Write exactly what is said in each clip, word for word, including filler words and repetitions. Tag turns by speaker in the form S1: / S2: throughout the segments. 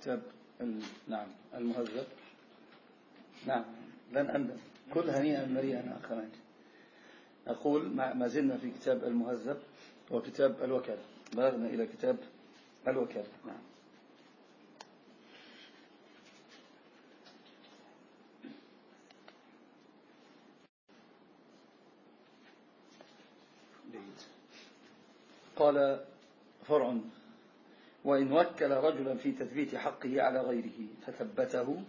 S1: كتاب نعم المهذب. نعم لن أندم، كل هنيئا مريئا أخوان. أقول ما زلنا في كتاب المهذب وكتاب الوكالة، بلغنا إلى كتاب الوكالة. نعم. قال فرع: وإن وكل رجلا في تثبيت حقه على غيره فثبته.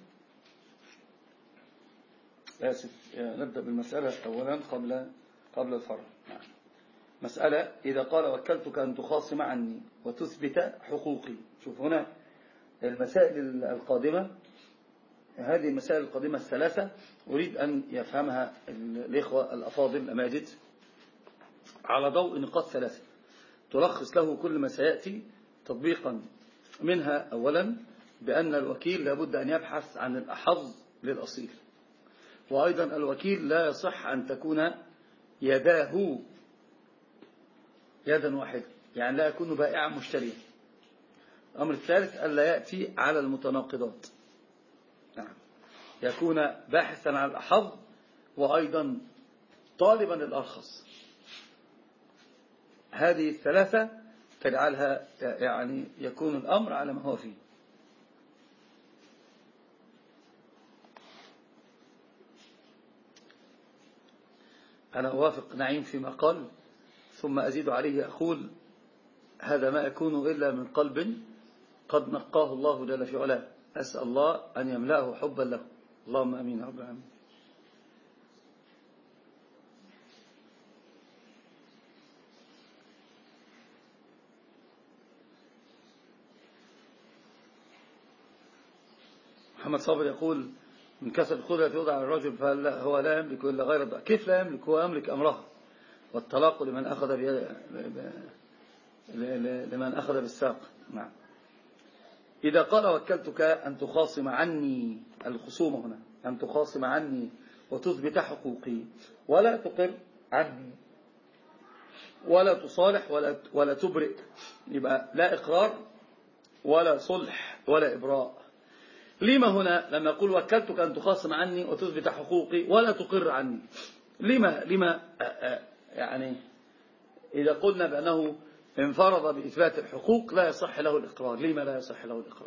S1: آسف، نبدأ بالمسألة أولا قبل قبل الفرع. نعم. مسألة: إذا قال وكلتك أن تخاصم عني وتثبت حقوقي. شوف هنا المسائل القادمة، هذه المسائل القادمة الثلاثة أريد أن يفهمها الإخوة الأفاضل الأماجد على ضوء نقاط ثلاثة تلخص له كل ما سيأتي تطبيقا. منها أولا بأن الوكيل لابد أن يبحث عن الأحظ للأصيل، وأيضا الوكيل لا يصح أن تكون يداه يدا واحدة، يعني لا يكون بائعا مشتريا. الأمر الثالث ألا يأتي على المتناقضات، نعم، يكون باحثا عن الأحظ وأيضا طالبا الأرخص. هذه الثلاثة تجعلها يعني يكون الأمر على ما هو فيه. أنا أوافق نعيم فيما قال، ثم أزيد عليه أقول: هذا ما يكون إلا من قلب قد نقاه الله جل في علاه. أسأل الله أن يملأه حبا له، اللهم أمين يا رب العالمين. محمد صابر يقول: من كسب الخلة يوضع على الرجل فهو لا يملك إلا غير الضعف. كيف لا يملك؟ هو يملك أمرها، والطلاق لمن أخذ لمن أخذ بالساق. نعم. إذا قال وكلتك أن تخاصم عني، الخصومة هنا أن تخاصم عني وتثبت حقوقي ولا تقر عني ولا تصالح ولا ولا تبرئ، يبقى لا إقرار ولا صلح ولا إبراء. لما هنا لما أقول وكلتك أن تخاصم عني وتثبت حقوقي ولا تقر عني؟ لما لما يعني إذا قلنا بأنه انفرض بإثبات الحقوق لا يصح له الإقرار، لما لا يصح له الإقرار؟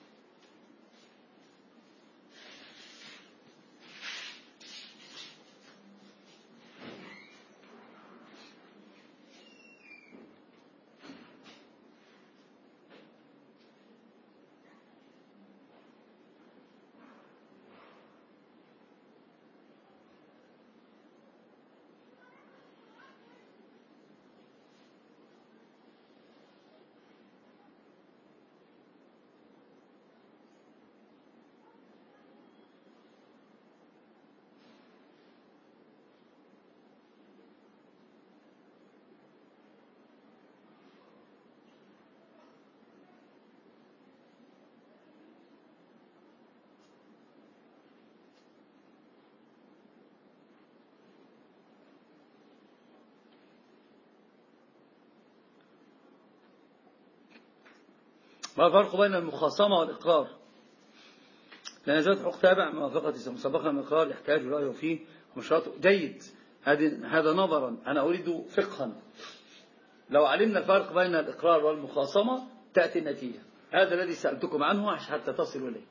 S1: ما الفرق بين المخاصمة والإقرار؟ لأن ذات حقوق تابع موافقة مسبقا من الإقرار يحتاج رأيه فيه ومشروط جيد. هذا نظرا، أنا أريد فقها. لو علمنا الفرق بين الإقرار والمخاصمة تأتي النتيجة. هذا الذي سألتكم عنه حتى تصلوا إليه.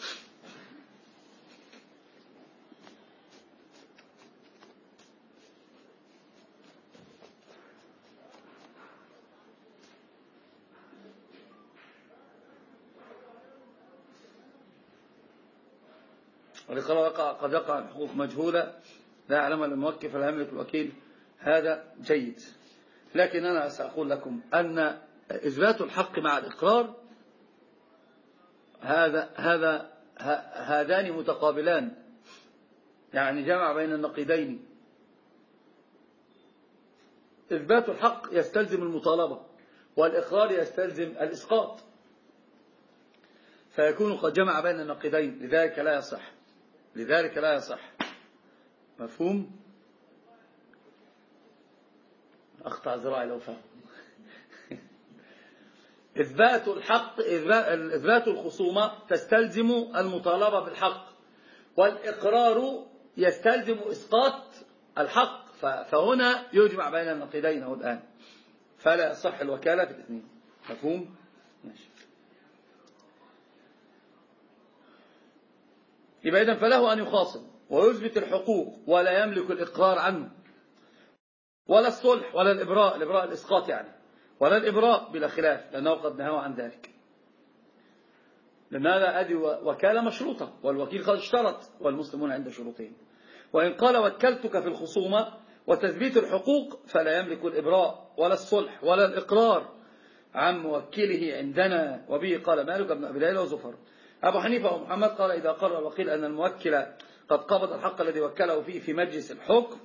S1: والإقرار قد يقع الحقوق مجهولة لا يعلمها الموكل فلا يملك الوكيل، هذا جيد. لكن أنا سأقول لكم أن إثبات الحق مع الإقرار هذا هذا هذان متقابلان، يعني جمع بين النقيضين. إثبات الحق يستلزم المطالبة، والإقرار يستلزم الإسقاط، فيكون قد جمع بين النقيضين، لذلك لا يصح لذلك لا يصح مفهوم؟ أقطع ذراعي لو فهم. إثبات الحق إثبات الخصومة تستلزم المطالبة بالحق، والإقرار يستلزم إسقاط الحق، فهنا يجمع بين النقيضين أهو الآن، فلا يصح الوكالة في الاثنين. مفهوم؟ ماشي. يبقى إذن فله أن يخاصم ويثبت الحقوق ولا يملك الإقرار عنه ولا الصلح ولا الإبراء، الإبراء الإسقاط يعني، ولا الإبراء بلا خلاف، لأنه قد نهوا عن ذلك، لأن هذا أدي وكالة مشروطة، والوكيل قد اشترط، والمسلمون عند شروطين. وإن قال وكلتك في الخصومة وتثبيت الحقوق فلا يملك الإبراء ولا الصلح ولا الإقرار عن موكله عندنا، وبه قال مالك بن أبي ليلى وزفر. أبو حنيفة ومحمد قال إذا قرر الوكيل أن الموكل قد قبض الحق الذي وكله فيه في مجلس الحكم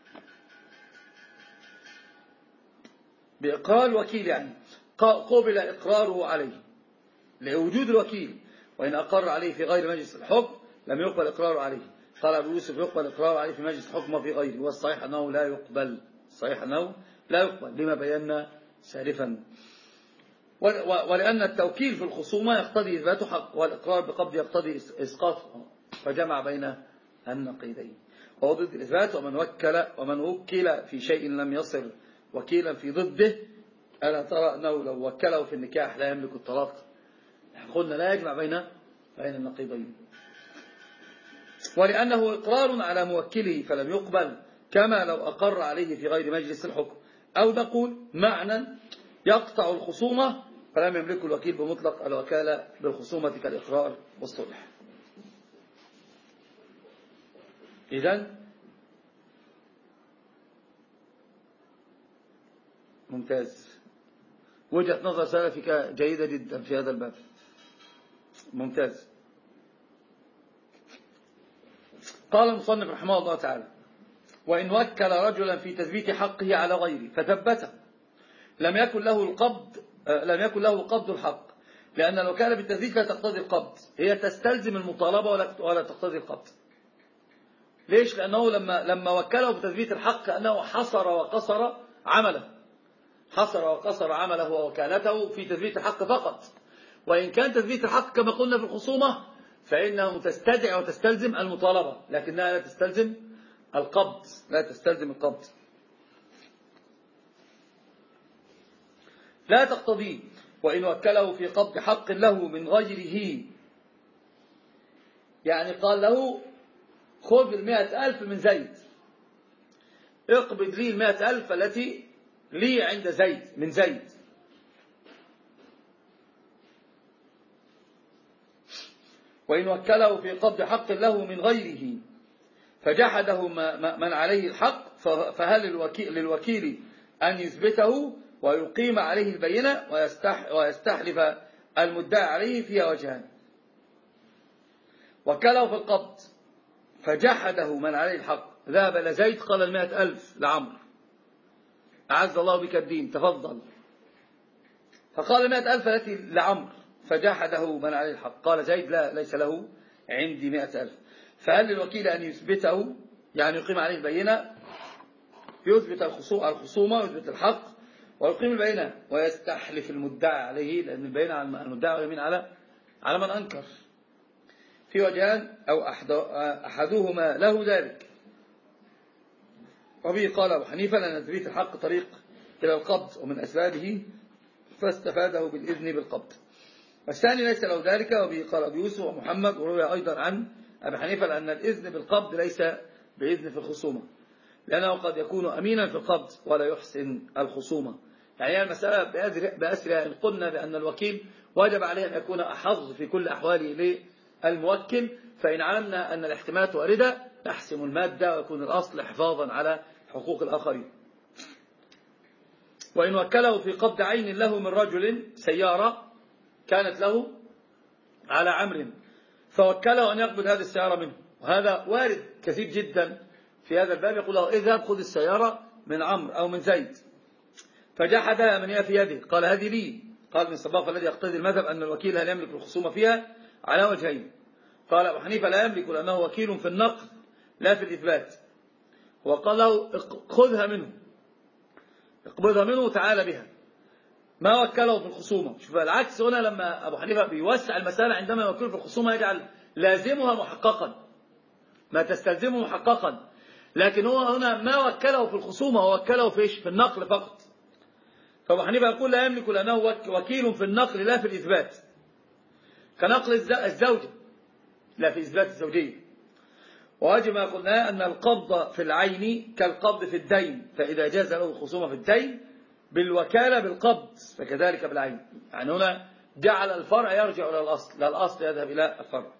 S1: بإقرار الوكيل، يعني قبل إقراره عليه لوجود الوكيل، وإن أقر عليه في غير مجلس الحكم لم يقبل إقراره عليه. قال أبو يوسف يقبل إقراره عليه في مجلس الحكم وفي غيره، والصحيح أنه لا يقبل، الصحيح أنه لا يقبل لما بينا سالفا، ولأن التوكيل في الخصومة يقتضي إثبات حق، والإقرار بقبض يقتضي إسقاطه، فجمع بين النقيضين. وهو ضد الإثبات، ومن وكل ومن وكل في شيء لم يصل وكيلا في ضده، ألا ترى أنه لو وكله في النكاح لا يملك الطلاق؟ قلنا لا يجمع بين بين النقيضين. ولأنه إقرار على موكله فلم يقبل، كما لو أقر عليه في غير مجلس الحكم، أو نقول معنى يقطع الخصومة فلم يملك الوكيل بمطلق الوكالة بالخصومة كالإقرار والصلح. إذن ممتاز، وجهة نظر سلفك جيدة جدا في هذا الباب، ممتاز. قال المصنف رحمه الله تعالى: وإن وكل رجلا في تثبيت حقه على غيره فثبته لم يكن له القبض لم يكن له قبض الحق، لأن الوكالة بالتثبيت لا تقتضي القبض، هي تستلزم المطالبة ولا تقتضي القبض. ليش؟ لأنه لما لما وكله بتثبيت الحق كأنه حصر وقصر عمله، حصر وقصر عمله ووكالته في تثبيت الحق فقط. وإن كان تثبيت الحق كما قلنا في الخصومة فإنه تستدعي وتستلزم المطالبة، لكنها لا تستلزم القبض، لا تستلزم القبض، لا تقتضيه. وإن وكله في قبض حق له من غيره، يعني قال له خذ المئة ألف من زيد، اقبض لي المئة ألف التي لي عند زيد من زيد، وإن وكله في قبض حق له من غيره فجحده من عليه الحق، فهل للوكيل أن يثبته ويقيم عليه البينة ويستحلف المدعى عليه؟ فيها وجهان: وكله في القبض فجحده من عليه الحق، ذهب إلى زيد قال المئة ألف لعمر، أعز الله بك الدين تفضل، فقال المئة ألف التي لعمر، فجحده من عليه الحق، قال زيد لا ليس له عندي مئة ألف. فهل للوكيل أن يثبته، يعني يقيم عليه البينة، يثبت الخصومة ويثبت الحق ويقيم البينة ويستحلف المدعى عليه، لأن البينة على المدعى واليمين على على من أنكر؟ في وجهان، أو أحدهما له ذلك، وبه قال أبو حنيفة لأن تثبيت الحق طريق إلى القبض ومن أسبابه، فاستفاده بالإذن بالقبض. والثاني ليس له ذلك، وبه قال أبو يوسف ومحمد، وروي أيضا عن أبي حنيفة لأن الإذن بالقبض ليس بإذن في الخصومة، لأنه قد يكون أمينا في القبض ولا يحسن الخصومة. يعني المسألة بأسرها إن قلنا بأن الوكيل واجب عليه أن يكون أحظ في كل أحواله للموكل، فإن علمنا أن الاحتمالات واردة نحسم المادة ويكون الأصل حفاظا على حقوق الآخرين. وإن وكله في قبض عين له من رجل سيارة كانت له على عمر، فوكله أن يقبض هذه السيارة منه، وهذا وارد كثير جدا في هذا الباب، يقول له اذهب خذ السيارة من عمرو أو من زيد، فجحدها من هي في يده، قال هذه لي. قال من الصباغ الذي يقتضي المذهب أن الوكيل هل يملك الخصومة فيها على وجهين. قال أبو حنيفة لا يملك، لأنه وكيل في النقد لا في الإثبات، وقال له خذها منه، اقبضها منه وتعال بها، ما وكله في الخصومة. شوف العكس هنا، لما أبو حنيفة بيوسع المسألة عندما يوكله في الخصومة يجعل لازمها محققا، ما تستلزمه محققا، لكن هو هنا ما وكله في الخصومة، هو وكله في إيش؟ في النقل فقط. فأبو حنيفة يقول لا يملك لأنه وكيل في النقل لا في الإثبات، كنقل الزوجة لا في إثبات الزوجية. وواجب ما قلنا أن القبض في العين كالقبض في الدين، فإذا جاز له الخصومة في الدين بالوكالة بالقبض فكذلك بالعين. يعني هنا جعل الفرع يرجع إلى الأصل، لا الأصل يذهب إلى الفرع.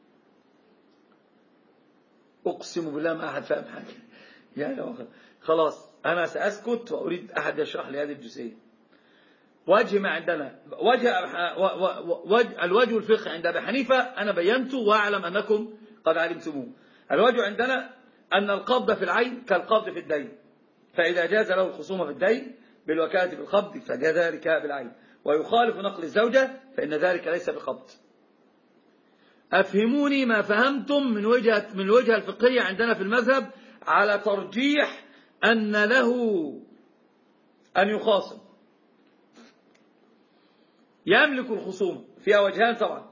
S1: أقسم بالله ما أحد فاهم حاجة يعني. خلاص أنا سأسكت وأريد أحد يشرح لي هذه الجزئية. وجه ما عندنا وجه, وجه الوجه الفقهي عند أبي حنيفة أنا بينته وأعلم أنكم قد علمتموه. الوجه عندنا أن القبض في العين كالقبض في الدين، فإذا جاز له الخصومة في الدين بالوكالة بالقبض فذلك بالعين، ويخالف نقل الزوجة فإن ذلك ليس بقبض. أفهموني ما فهمتم من وجهة من الوجهة الفقهية عندنا في المذهب على ترجيح أن له أن يخاصم، يملك الخصومة، فيها وجهان طبعا.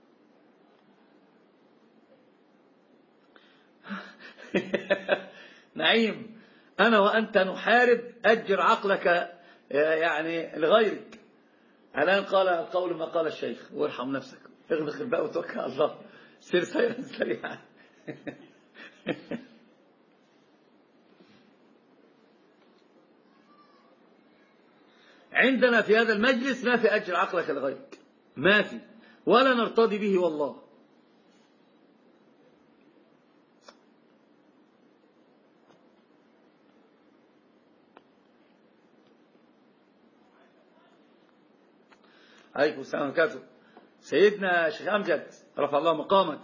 S1: نعيم، أنا وأنت نحارب أجر عقلك يعني لغيرك. الآن قال القول ما قال الشيخ، وارحم نفسك، اغلق الباء وتوكل على الله، سير سيرا سريعا. عندنا في هذا المجلس ما في أجر عقلك لغيرك، ما في، ولا نرتضي به والله. عليكم السلام عليكم. سيدنا شيخ أمجد رفع الله مقامك،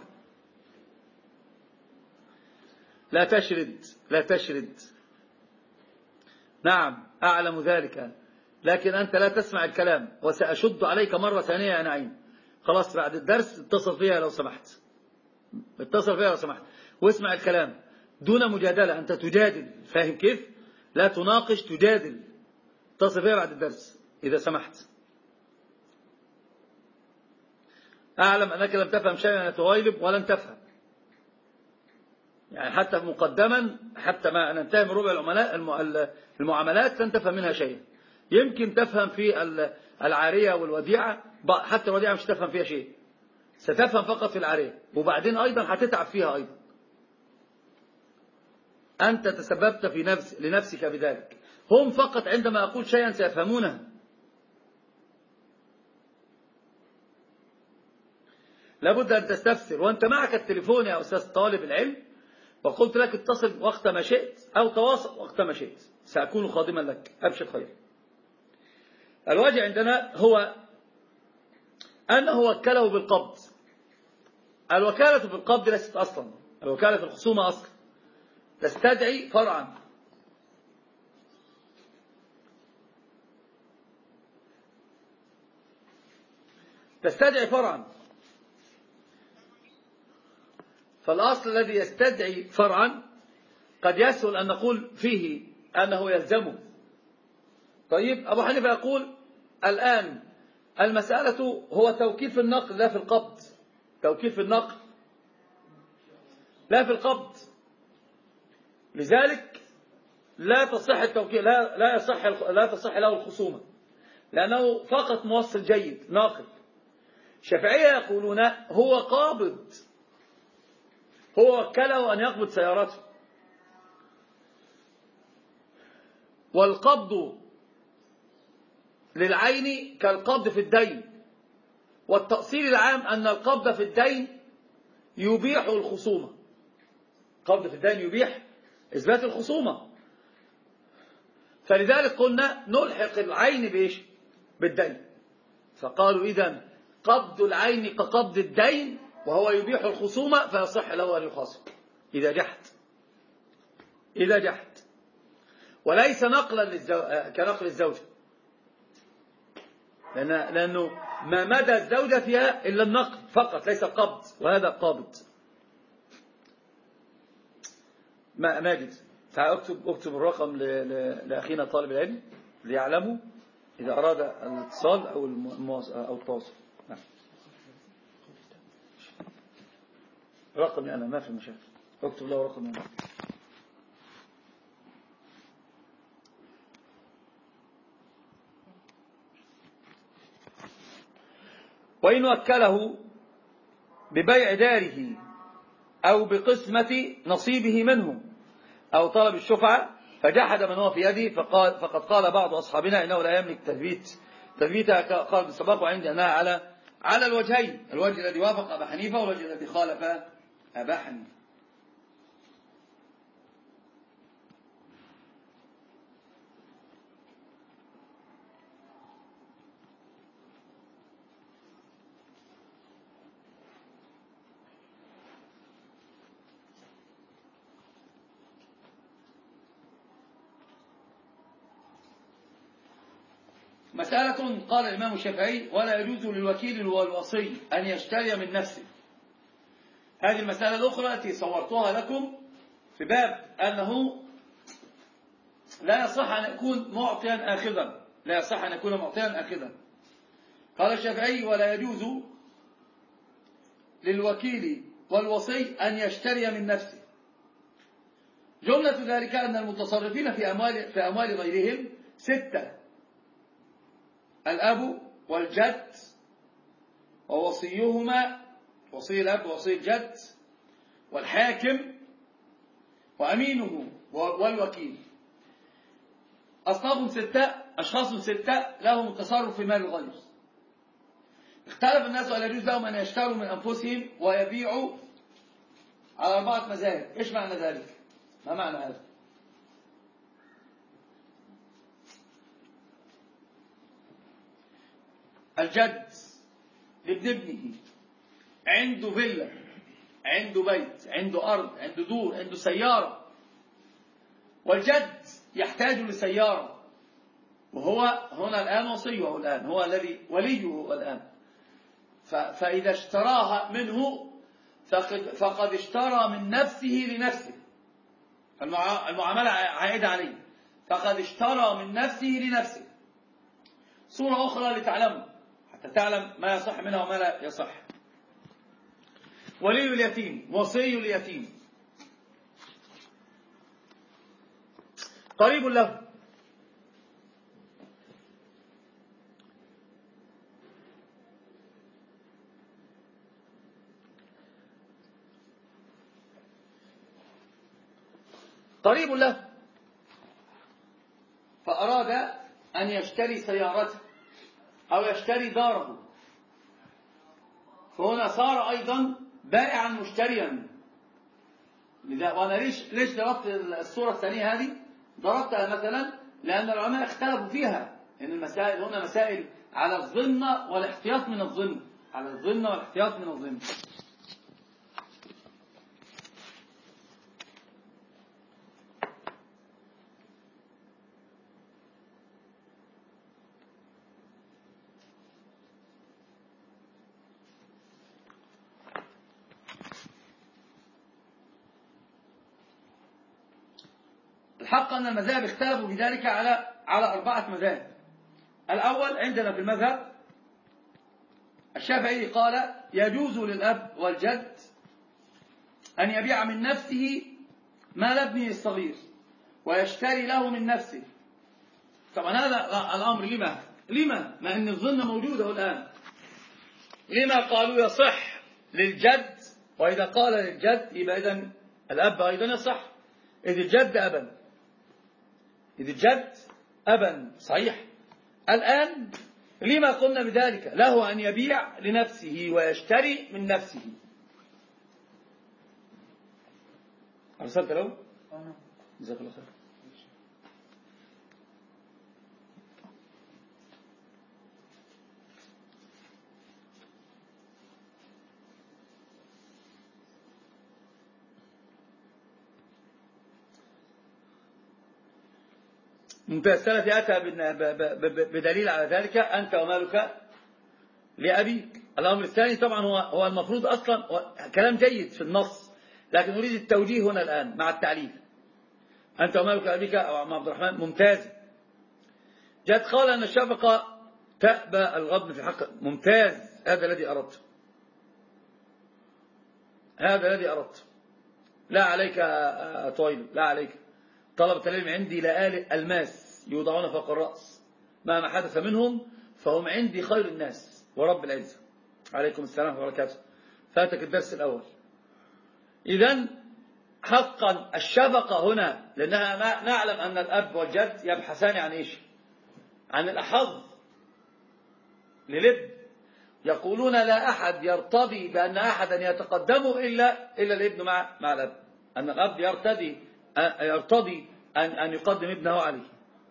S1: لا تشرد لا تشرد. نعم أعلم ذلك، لكن أنت لا تسمع الكلام، وسأشد عليك مرة ثانية يا نعيم. خلاص بعد الدرس اتصل فيها لو سمحت، اتصل فيها لو سمحت واسمع الكلام دون مجادلة. أنت تجادل، فاهم كيف؟ لا تناقش، تجادل. اتصل فيها بعد الدرس إذا سمحت. أعلم أنك لم تفهم شيئا يا تويلب، ولن تفهم يعني حتى مقدما، حتى ما ننتهي من ربع المعاملات لن تفهم منها شيئا. يمكن تفهم في العارية والوديعة، حتى الوديعة مش تفهم فيها شيء، ستفهم فقط في العارية، وبعدين أيضا هتتعب فيها أيضا. أنت تسببت في نفس لنفسك بذلك. هم فقط عندما أقول شيئا سيفهمونه. لابد أن تستفسر، وأنت معك التليفون يا أستاذ طالب العلم، وقلت لك اتصل وقت ما شئت أو تواصل وقت ما شئت، سأكون خادما لك، أبشر خير. الواجب عندنا هو أنه وكله بالقبض. الوكالة بالقبض ليست أصلا، الوكالة في الخصومة أصلا تستدعي فرعا. تستدعي فرعا فالأصل الذي يستدعي فرعا قد يسهل أن نقول فيه أنه يلزمه. طيب أبو حنيفة يقول الآن المسألة هو توكيل في النقل لا في القبض، توكيل في النقل لا في القبض، لذلك لا تصح التوكيل، لا لا يصح لا تصح له الخصومة، لأنه فقط موصل جيد ناقل. الشافعية يقولون هو قابض، هو وكله أن يقبض سيارته، والقبض للعين كالقبض في الدين، والتأصيل العام أن القبض في الدين يبيح الخصومة. قبض في الدين يبيح إثبات الخصومة، فلذلك قلنا نلحق العين بإيش؟ بالدين. فقالوا إذن قبض العين كقبض الدين وهو يبيح الخصومة فيصح له أن يخاصم إذا جحد، إذا جحد، وليس نقلا للزو... كنقل الزوجة، لأن... لأنه ما مدى الزوجة فيها إلا النقل فقط ليس القبض، وهذا قابض. ما ماجد تعال اكتب اكتب الرقم ل... ل... لأخينا طالب العلم ليعلموا إذا أراد الاتصال أو أو التواصل. نعم. رقمي أنا ما في مشاكل، اكتب له رقمي أنا. وإن وكله ببيع داره أو بقسمة نصيبه منه أو طلب الشفعة فجحد من هو في يده فقال فقد قال بعض أصحابنا إنه لا يملك تثبيت تثبيتها قال بالسباق، وعندي أنها على على الوجهين، الوجه الذي وافق أبا حنيفة والوجه الذي خالف أبا حنيفة. مسألة قال الإمام الشافعي ولا يجوز للوكيل والوصي أن يشتري من نفسه. هذه المسألة الأخرى التي صورتها لكم في باب أنه لا يصح أن يكون معطيا آخذا، لا يصح أن يكون معطيا آخذا. قال الشافعي ولا يجوز للوكيل والوصي أن يشتري من نفسه. جملة ذلك أن المتصرفين في أموال, في أموال غيرهم ستة: الأب والجد ووصيهما، وصي الأب ووصي الجد، والحاكم وأمينه والوكيل. أصناف ستة، أشخاص ستة لهم التصرف في مال الغير. اختلف الناس ولا يجوز لهم أن يشتروا من أنفسهم ويبيعوا على أربعة مذاهب. إيش معنى ذلك؟ ما معنى هذا؟ الجد لابن ابنه عنده فيلا، عنده بيت، عنده أرض، عنده دور، عنده سيارة، والجد يحتاج لسيارة، وهو هنا الآن وصيه الآن، هو الذي وليه الآن. فإذا اشتراها منه فقد اشترى من نفسه لنفسه، المعاملة عائدة عليه، فقد اشترى من نفسه لنفسه. صورة أخرى لتعلموا حتى تعلم ما يصح منها وما لا يصح. ولي اليتيم، وصي اليتيم قريب له، قريب له فأراد أن يشتري سيارته أو يشتري داره، فهنا صار أيضا بائعا مشتريا. وأنا ليش ليش ضربت الصورة الثانية هذه؟ ضربتها مثلا لأن العلماء اختلفوا فيها، إن المسائل هنا مسائل على الظن والاحتياط من الظن، على الظن والاحتياط من الظن. الحق أن المذاهب اختلفوا في ذلك على على أربعة مذاهب. الأول عندنا في المذهب الشافعي قال يجوز للأب والجد أن يبيع من نفسه مال ابنه الصغير ويشتري له من نفسه. طبعا هذا الأمر لما؟ لما؟ ما أن الظن موجودة الآن. لما قالوا يصح للجد، وإذا قال للجد يبقى إذن الأب أيضا يصح، إذ الجد أبا، إذ الجد أبا صحيح. الآن لما قلنا بذلك؟ له أن يبيع لنفسه ويشتري من نفسه. أرسلت له؟ جزاك الله خير. ممتاز. السلف أتى بدليل على ذلك أنت ومالك لأبيك. الأمر الثاني طبعا هو هو المفروض أصلا كلام جيد في النص، لكن نريد التوجيه هنا الآن مع التعليل. أنت ومالك لأبيك أو عم عبد الرحمن، ممتاز. جاءت قال أن الشفقة تأبى الغضب في حق. ممتاز، هذا الذي أردت، هذا الذي أردت. لا عليك طويل، لا عليك. طلبة العلم عندي لآلئ الماس يوضعون فوق الرأس مهما حدث منهم، فهم عندي خير الناس ورب العزة. عليكم السلام ورحمة الله وبركاته. فاتك الدرس الأول. إذن حقا الشفقة هنا، لأنها نعلم أن الأب والجد يبحثان عن إيش؟ عن الأحظ للابن. يقولون لا أحد يرتضي بأن أحدا يتقدمه إلا إلا الابن مع مع الأب، أن الأب يرتضي يرتضي أن أن يقدم ابنه عليه.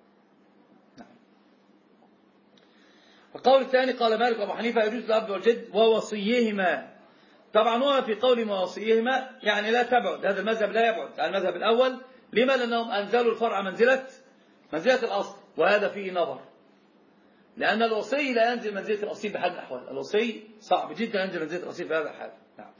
S1: القول الثاني قال مالك وأبو حنيفة يجوز الأب والجد ووصيهما. طبعا هو في قول ووصيهما يعني لا تبعد، هذا المذهب لا يبعد عن المذهب الأول. لما؟ لأنهم أنزلوا الفرع منزلة منزلة الأصل، وهذا فيه نظر، لأن الوصي لا ينزل منزلة الأصيل بحال الأحوال. الوصي صعب جدا ينزل منزلة الأصيل في هذا الحال. نعم.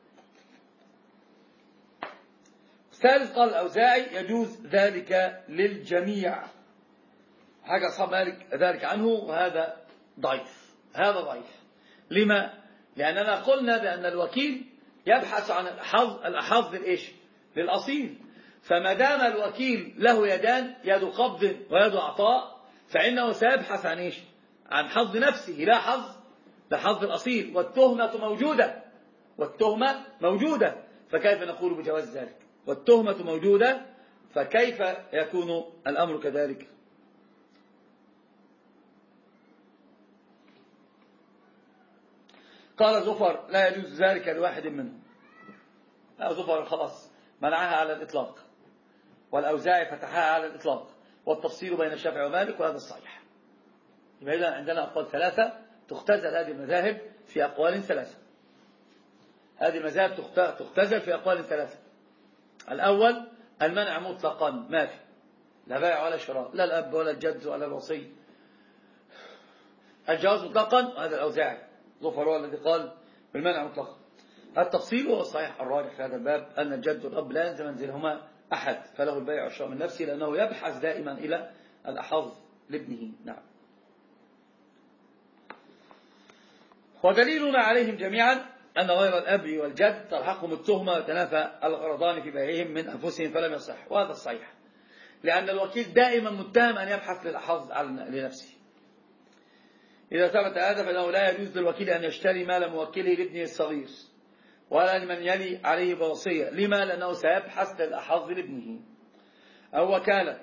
S1: الثالث قال الأوزاعي يجوز ذلك للجميع. حاجة أصحاب مالك ذلك عنه، وهذا ضعيف، هذا ضعيف. لما؟ لأننا قلنا بأن الوكيل يبحث عن الأحظ الأحظ للإيش؟ للأصيل. فما دام الوكيل له يدان، يد قبض ويد عطاء، فإنه سيبحث عن إيش؟ عن حظ نفسه، لا حظ لا حظ الأصيل. والتهمة موجودة، والتهمة موجودة، فكيف نقول بجواز ذلك؟ والتهمة موجودة، فكيف يكون الأمر كذلك؟ قال زفر لا يجوز ذلك لواحد منهم. لا، زفر خلاص منعها على الإطلاق، والأوزاعي فتحها على الإطلاق، والتفصيل بين الشافعي ومالك، وهذا الصحيح. يبقى إذا عندنا أقوال ثلاثة، تختزل هذه المذاهب في أقوال ثلاثة. هذه المذاهب تختزل في أقوال ثلاثة. الأول المنع مطلقا، ما في لا بيع ولا شراء، لا الأب ولا الجد ولا الوصي. الجواز مطلقا، وهذا الأوزاعي. ظفر هو الذي قال بالمنع مطلقا. التفصيل هو الصحيح الراجح في هذا الباب، أن الجد والأب لا ينزل منزلهما أحد، فله البيع والشراء من نفسه، لأنه يبحث دائما إلى الأحظ لابنه. نعم. ودليلنا عليهم جميعا أن غير الأب والجد تلحقهم التهمة وتنافى الغرضان في بيعهم من أنفسهم، فلم يصح، وهذا الصحيح، لأن الوكيل دائما متهم أن يبحث للأحظ لنفسه. إذا ثبت هذا فإنه لا يجوز للوكيل أن يشتري مال موكله لابنه الصغير ولا لمن يلي عليه بوصية. لما؟ لأنه سيبحث للأحظ لابنه. أو وكالة،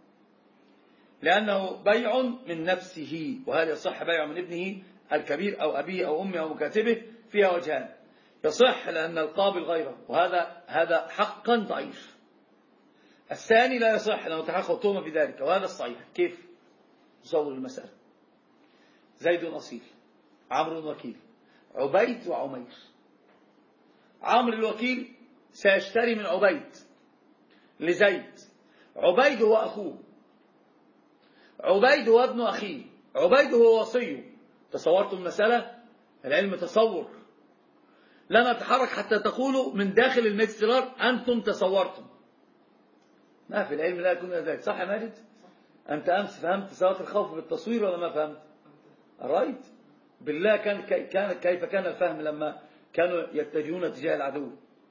S1: لأنه بيع من نفسه، وهل يصح بيع من ابنه الكبير أو أبيه أو أمه أو مكاتبه؟ فيها وجهان. يصح لأن القابل غيره، وهذا هذا حقا ضعيف. الثاني لا يصح لأنه تحقق تهمة في ذلك، وهذا الصحيح. كيف تصور المسألة؟ زيد أصيل، عمرو وكيل، عبيد وعمير. عمرو الوكيل سيشتري من عبيد لزيد. عبيد هو أخوه، عبيد هو ابن أخيه، عبيد هو وصيه. تصورتم المسألة؟ العلم تصور، لا نتحرك حتى تقولوا من داخل المكسرار أنتم تصورتم. ما في العلم لا يكون ذلك. صح يا ماجد؟ أنت أمس فهمت صلاة الخوف بالتصوير ولا ما فهمت؟ رأيت بالله كان كان كيف كان الفهم لما كانوا يتجهون تجاه العدو؟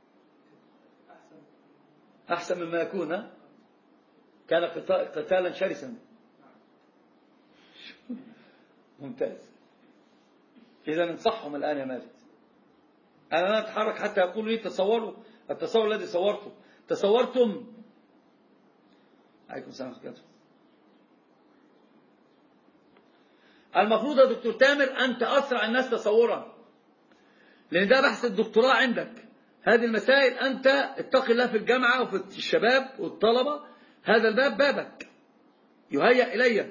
S1: أحسن مما يكون. ها؟ كان قتالا شرسا. ممتاز. إذا انصحهم الآن يا ماجد. أنا لا أتحرك حتى يقولوا لي تصوروا التصور الذي صورته. تصورتم؟ عليكم السلام ورحمة الله. المفروض يا دكتور تامر أنت أسرع الناس تصورا، لأن ده بحث الدكتوراه عندك. هذه المسائل أنت اتق الله في الجامعة وفي الشباب والطلبة، هذا الباب بابك يهيأ إليه،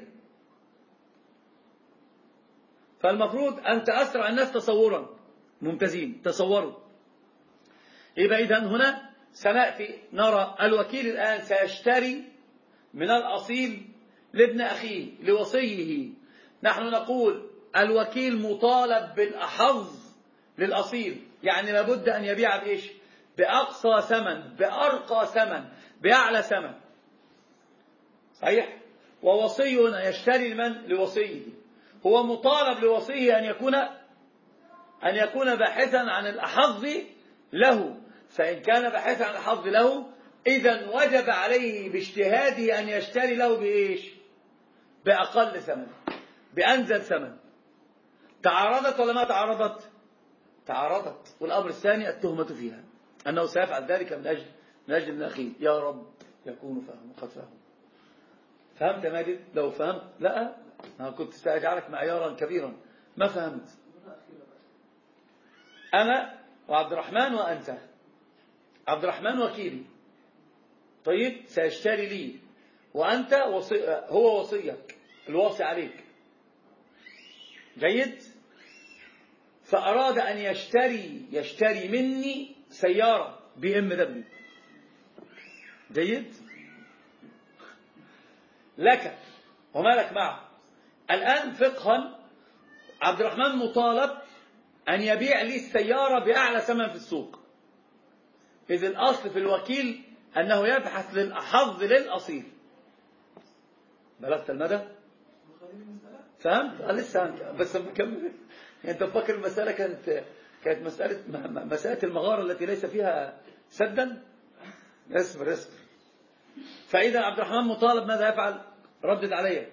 S1: فالمفروض أنت أسرع الناس تصورا. ممتازين، تصوروا. يبقى إذن هنا سنأتي نرى الوكيل الآن سيشتري من الأصيل لابن أخيه لوصيه. نحن نقول الوكيل مطالب بالأحظ للأصيل، يعني لابد أن يبيع بإيش؟ بأقصى ثمن، بأرقى ثمن، بأعلى ثمن. صحيح؟ ووصي يشتري من لوصيه، هو مطالب لوصيه أن يكون أن يكون باحثا عن الأحظ له، فإن كان باحثا عن الأحظ له إذن وجب عليه باجتهاده أن يشتري له بإيش؟ بأقل ثمن، بأنزل ثمن. تعارضت ولا ما تعارضت؟ تعارضت. والأمر الثاني التهمة فيها أنه سيفعل ذلك من أجل من أجل الأخير. يا رب يكون فهم قد فهم. فهمت ماجد؟ لو فهمت لا أنا كنت سأجعلك معيارا كبيرا. ما فهمت. أنا وعبد الرحمن وأنت. عبد الرحمن وكيلي، طيب سيشتري لي، وأنت وصي... هو وصيك الواصي عليك، جيد. فأراد أن يشتري يشتري مني سيارة بي ام دبليو، جيد، لك وما لك معه. الآن فقها عبد الرحمن مطالب أن يبيع لي السيارة بأعلى ثمن في السوق، إذ الأصل في الوكيل أنه يبحث للأحظ للأصيل. بلغت المدى؟ فهمت؟ لسه بس مكمل. أنت فاكر المسألة كانت كانت مسألة مسألة المغارة التي ليس فيها سدا؟ اصبر اصبر. فإذا عبد الرحمن مطالب ماذا يفعل؟ ردد عليا.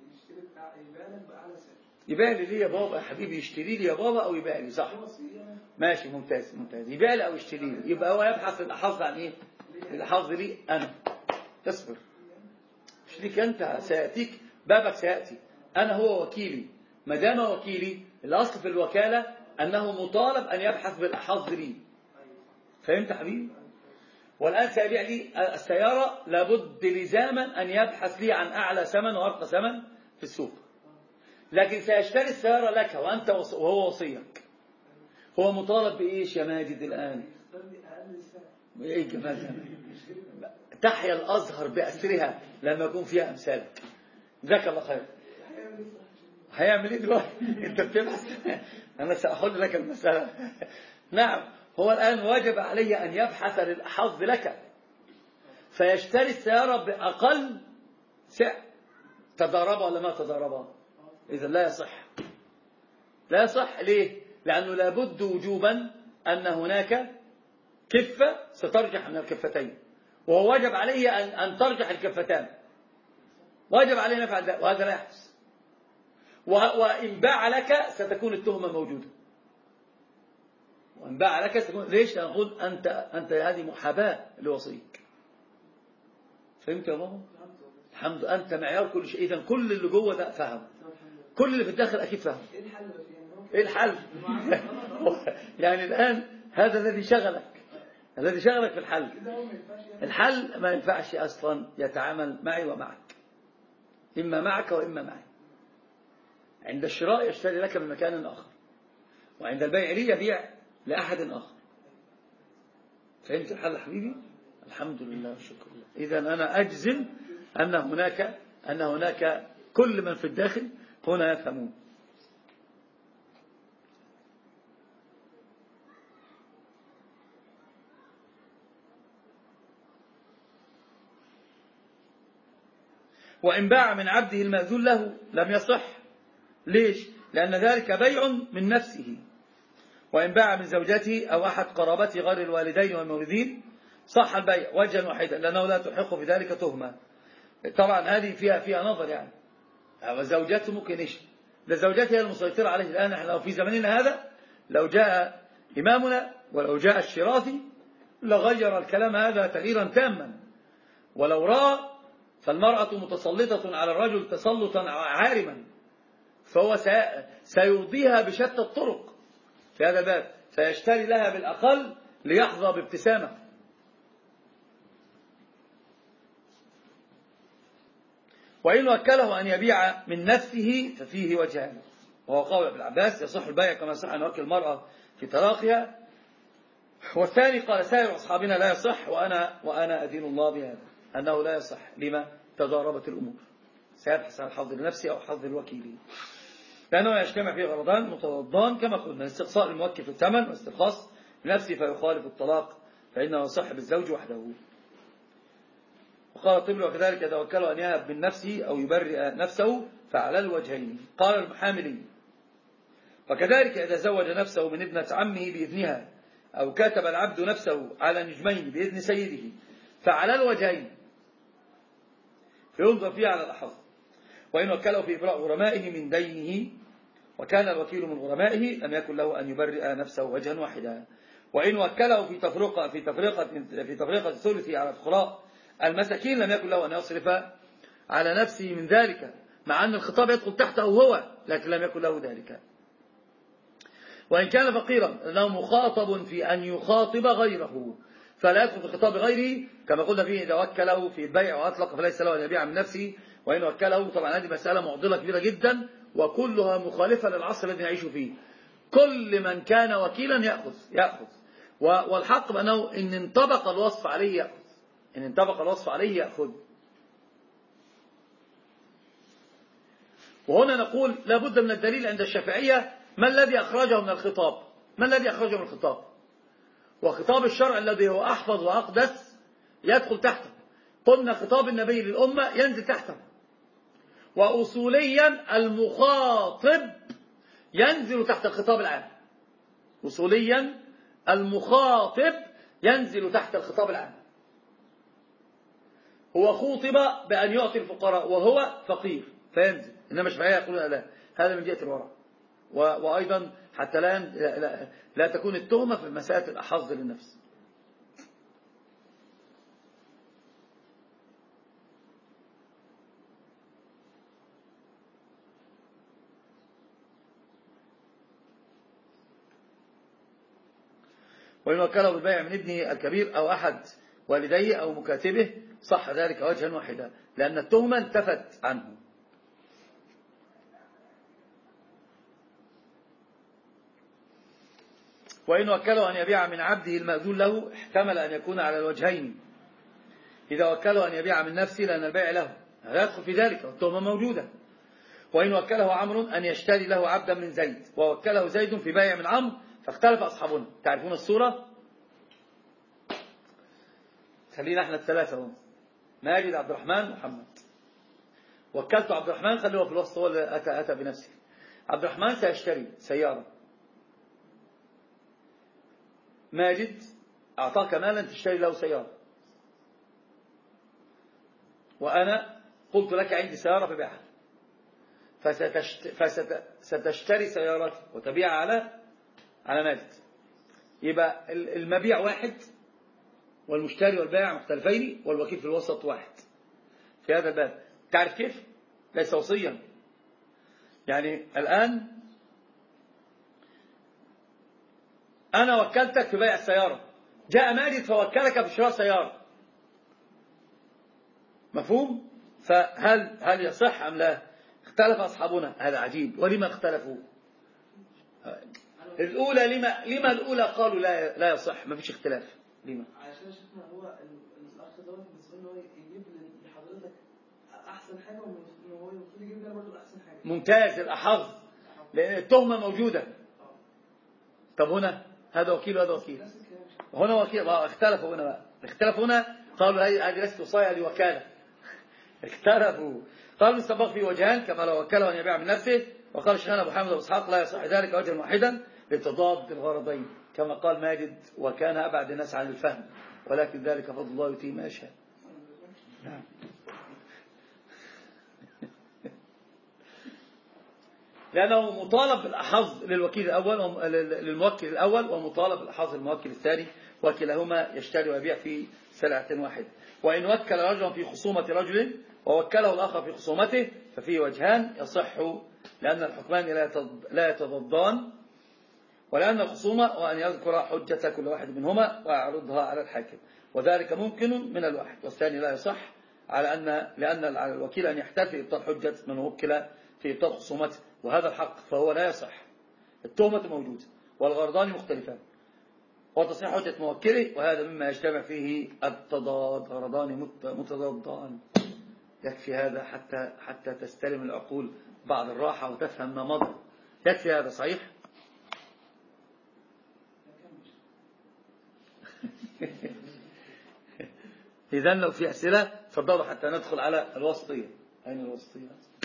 S1: يبيع لي ليه يا بابا يا حبيبي؟ يشتري لي يا بابا أو يبيع لي؟ صح، ماشي، ممتاز ممتاز. يبيع لي أو يشتري لي، يبقى هو يبحث الأحظ عن إيه؟ الأحظ لي أنا. اصبر، مش ليك أنت، سيأتيك بابك سيأتي. أنا هو وكيلي، ما دام وكيلي الأصل في الوكالة أنه مطالب أن يبحث بالأحظ لي. فهمت حبيبي؟ والآن سيبيع لي السيارة، لابد لزاما أن يبحث لي عن أعلى ثمن وأرقى ثمن في السوق. لكن سيشتري السيارة لك وأنت وهو وصيك، هو مطالب بإيش يا ماجد الآن؟ إيه جمال؟ تحيا الأزهر بأسرها لما يكون فيها أمثالك. جزاك الله خير. هيعمل إيه دلوقتي؟ أنت بتبحث، أنا سأحل لك المسألة. نعم، هو الآن واجب عليه أن يبحث للأحظ لك، فيشتري السيارة بأقل سعر. تضاربها ولا ما تضاربها؟ إذا لا يصح. لا يصح ليه؟ لأنه لابد وجوبا أن هناك كفة سترجح من الكفتين، وهو واجب عليه أن, أن ترجح الكفتان، واجب عليه نفعل ذلك، وهذا لا يحدث. وإن باع لك ستكون التهمة موجودة، وإن باع لك ستكون. ليش؟ نقول أنت أنت هذه محاباة لوصيك. فهمت يا ماما؟ الحمد لله، أنت معيار كل شيء. إذا كل اللي جوه ده فهم، كل اللي في الداخل أكيد فهم. إيه الحل؟ يعني الآن هذا الذي شغلك، الذي شغلك في الحل. الحل ما ينفعش أصلا يتعامل معي ومعك، إما معك وإما معي. عند الشراء يشتري لك من مكان آخر، وعند البيع لي يبيع لأحد آخر. فهمت الحل حبيبي؟ الحمد لله والشكر لله. إذا أنا أجزم أن هناك أن هناك كل من في الداخل هنا يفهمون. وإن باع من عبده المأذون له لم يصح. ليش؟ لأن ذلك بيع من نفسه. وإن باع من زوجته أو أحد قرابته غير الوالدين والمولدين صح البيع وجها واحدا، لأنه لا تحق في ذلك تهمة. طبعا هذه فيها فيها نظر، يعني وزوجته ممكن إيش؟ ده زوجته هي المسيطرة عليه. الآن احنا لو في زمننا هذا، لو جاء إمامنا ولو جاء الشرافي لغير الكلام هذا تغييرا تاما. ولو رأى فالمرأة متسلطة على الرجل تسلطا عارما، فهو سيرضيها بشتى الطرق في هذا الباب، فيشتري لها بالأقل ليحظى بابتسامة. وإن وكله أن يبيع من نفسه ففيه وجهان، وهو قول ابن عباس يصح البيع كما يصح أن يوكل المرأة في تراخها. والثاني قال سائر أصحابنا لا يصح، وأنا وأنا أدين الله بهذا أنه لا يصح. لما؟ تضاربت الأمور، سيبحث عن حظ لنفسه أو حظ الوكيل، لأنه يجتمع فيه غرضان متضادان كما قلنا: استقصاء الموكل في الثمن واسترخاص لنفسه فيخالف الطلاق، فإنه يصح بالزوج وحده. وقال الطبري وكذلك يتوكل أن يهب من نفسه أو يبرئ نفسه فعلى الوجهين. قال المحاملي وكذلك إذا زوج نفسه من ابنة عمه بإذنها أو كتب العبد نفسه على نجمين بإذن سيده فعلى الوجهين فينظر فيه على الأحظ. وإن وكله في إبراء غرمائه من دينه وكان الوكيل من غرمائه لم يكن له أن يبرئ نفسه وجها واحدا. وإن وكله في تفرقة في تفرقة في تفرقة الثلث على الفقراء المساكين لم يكن له أن يصرف على نفسه من ذلك، مع أن الخطاب يدخل تحته هو، لكن لم يكن له ذلك. وإن كان فقيرا لأنه مخاطب في أن يخاطب غيره فلا يدخل في خطاب غيره، كما قلنا فيه إذا وكله في البيع وأطلق فليس له أن يبيع من نفسه. وإن وكله، طبعا هذه مسألة معضلة كبيرة جدا وكلها مخالفة للعصر الذي نعيش فيه. كل من كان وكيلا يأخذ يأخذ والحق بأنه إن انطبق الوصف عليه يأخذ، إن انطبق الوصف عليه يأخذ. وهنا نقول لابد من الدليل عند الشافعية. ما الذي أخرجه من الخطاب؟ ما الذي أخرجه من الخطاب؟ وخطاب الشرع الذي هو أحفظ وأقدس يدخل تحته. قلنا خطاب النبي للأمة ينزل تحته. وأصوليا المخاطب ينزل تحت الخطاب العام. أصوليا المخاطب ينزل تحت الخطاب العام. هو خوطب بأن يعطي الفقراء وهو فقير فينزل، إنما الشافعية يقولون لا، هذا من جهة الورع. وأيضا حتى لا, لا, لا تكون التهمة في مسألة الأحظ للنفس. وإن وكله بالبيع من ابنه الكبير أو أحد والديه أو مكاتبه صح ذلك وجها واحدا، لأن التهمة انتفت عنه. وإن وكله أن يبيع من عبده المأذون له احتمل أن يكون على الوجهين. إذا وكله أن يبيع من نفسه لأن البيع له لا يدخل في ذلك والتهمة موجودة. وإن وكله عمرو أن يشتري له عبدا من زيد ووكله زيد في بيع من عمرو فاختلف أصحابنا. تعرفون الصورة؟ خلينا احنا الثلاثة هم ماجد عبد الرحمن محمد. وكلت عبد الرحمن خليه في الوسط، هو اللي أتى, أتى بنفسه. عبد الرحمن سيشتري سيارة، ماجد أعطاك مالا تشتري له سيارة، وأنا قلت لك عندي سيارة فبيعها، فستشت... فستشتري سيارتي وتبيع على على ماجد. يبقى المبيع واحد والمشتري والبائع مختلفين والوكيل في الوسط واحد في هذا الباب. تعرف كيف؟ ليس وصيا. يعني الآن أنا وكلتك في بيع السيارة، جاء ماجد فوكلك في شراء سيارة، مفهوم؟ فهل هل يصح أم لا؟ اختلف أصحابنا. هذا عجيب. ولما اختلفوا؟ الأولى لما لما الأولى قالوا لا لا يصح، ما فيش اختلاف. لما؟
S2: عشان شفنا هو الأخ دوت بالنسبة له يجيب لحضرتك أحسن حاجة وهو المفروض يجيب لنا برضه أحسن حاجة.
S1: ممتاز، الأحظ، لأن التهمة موجودة. طب هنا هذا وكيل وهذا وكيل، هنا وكيل. اختلفوا هنا بقى، اختلفوا هنا قالوا هذه لست وصاية لوكالة. اختلفوا قالوا السباق في وجهان كما لو وكله أن يبيع من نفسه. وقال الشيخ أبو حامد وإسحاق لا يصح ذلك وجها واحدا لتضاد الغرضين، كما قال ماجد وكان أبعد الناس عن الفهم، ولكن ذلك فضل الله يؤتيه ما يشاء. نعم. لأنه مطالب بالأحظ للوكيل الأول للموكل الأول ومطالب بالأحظ للموكل الثاني، وكلاهما يشتري ويبيع في سلعة واحدة. وإن وكل رجلا في خصومة رجل ووكله الآخر في خصومته ففيه وجهان يصح، لأن الحكمان لا يتضادان، ولأن الخصومة وأن يذكر حجة كل واحد منهما ويعرضها على الحاكم، وذلك ممكن من الواحد، والثاني لا يصح على أن لأن على الوكيل أن يحتال في إبطال حجة من وكل في إبطال خصومته، وهذا الحق فهو لا يصح. التهمة موجودة والغرضان مختلفان وتصحيح حجة موكله، وهذا مما يجتمع فيه التضاد، غرضان متضادان. يكفي هذا حتى حتى تستلم العقول بعض الراحة وتفهم ما مضى. يكفي هذا صحيح. إذن لو في أسئلة تفضلوا حتى ندخل على الوسطية. أين الوسطية؟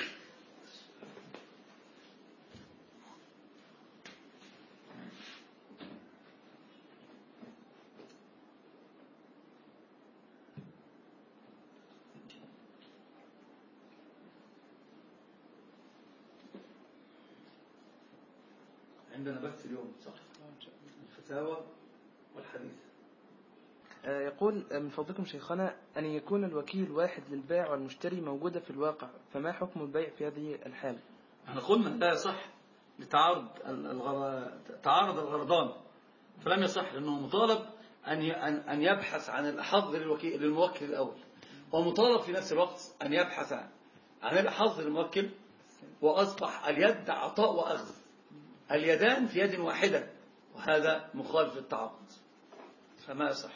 S1: عندنا بحث اليوم صح؟ الفتاوى والحديث.
S2: يقول من فضلكم شيخنا أن يكون الوكيل واحد للبائع والمشتري موجودة في الواقع، فما حكم البيع في هذه الحالة؟
S1: احنا قلنا لا يصح لتعارض الغر... تعارض الغرضان، فلم يصح لأنه مطالب أن أن يبحث عن الأحظ للوكيل للموكل الأول، ومطالب في نفس الوقت أن يبحث عن الأحظ للموكل، وأصبح اليد عطاء وأخذ، اليدان في يد واحدة، وهذا مخالف للتعاقد فما يصح.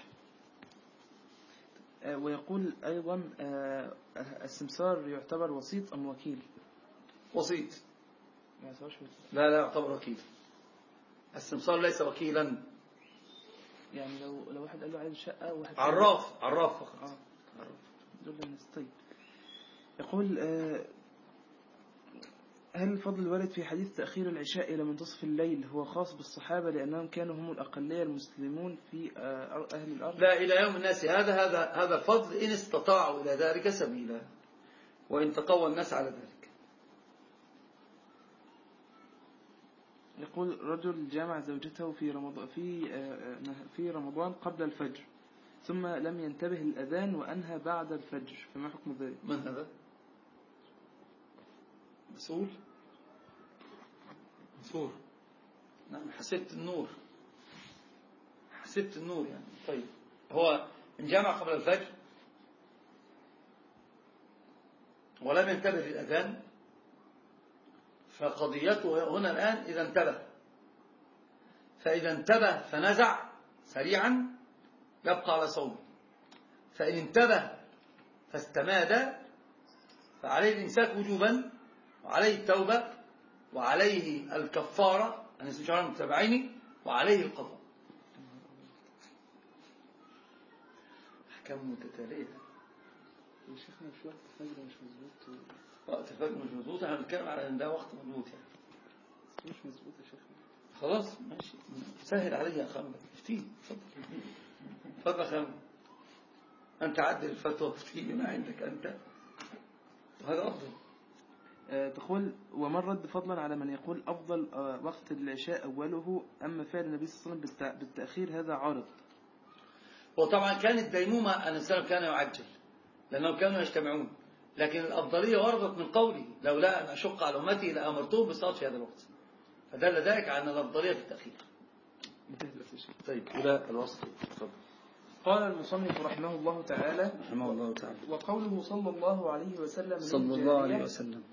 S2: ويقول أيضا السمسار يعتبر وسيط أم وكيل؟
S1: وسيط. لا لا يعتبر وكيل. السمسار ليس وكيلا.
S2: يعني لو لو واحد قال له عايز شقة واحد
S1: عراف عراف فقط.
S2: اه عراف دول الناس. طيب يقول هل الفضل الوارد في حديث تأخير العشاء إلى منتصف الليل هو خاص بالصحابة لأنهم كانوا هم الأقلية المسلمون في أهل الأرض؟
S1: لا، إلى يوم الناس هذا هذا هذا الفضل إن استطاعوا إلى ذلك سبيلا، وإن تقوى الناس على ذلك.
S2: يقول رجل جامع زوجته في رمضان في في رمضان قبل الفجر ثم لم ينتبه للأذان وأنهى بعد الفجر، فما حكم ذلك؟
S1: من هذا؟ مسؤول مسؤول نعم. حسبت النور حسبت النور يعني. طيب هو إن جامع قبل الفجر ولم ينتبه للأذان فقضيته هنا الآن إذا انتبه، فإذا انتبه فنزع سريعا يبقى على صومه، فإن انتبه فاستماد فعليه الإمساك وجوبا، وعليه التوبة، وعليه الكفارة عن استشعار المتابعين، وعليه القضاء. أحكام متتالية.
S2: يا شيخنا في وقت الفجر مش مظبوط.
S1: وقت الفجر مش مظبوط، احنا بنتكلم على ان ده وقت مظبوط يعني.
S2: مش مظبوط يا شيخنا.
S1: خلاص ماشي، سهل علي يا خالد. افتي اتفضل اتفضل يا خالد، انت عدل الفتوى وافتي بما عندك انت، وهذا افضل.
S2: أه تقول ومن رد فضلا على من يقول افضل أه وقت العشاء اوله، اما فعل النبي صلى الله عليه وسلم بالتاخير هذا عارض.
S1: وطبعا كانت الديمومه ان الانسان كان يعجل لانهم كانوا يجتمعون، لكن الافضليه وردت من قوله لولا ان اشق على امتي لامرتهم بالصلاه في هذا الوقت، فدل ذلك على ان الافضليه في التاخير. طيب الى الوصف. تفضل.
S2: قال المصنف رحمه الله تعالى
S1: رحمه الله تعالى
S2: وقوله صلى الله عليه وسلم
S1: صلى الله عليه وسلم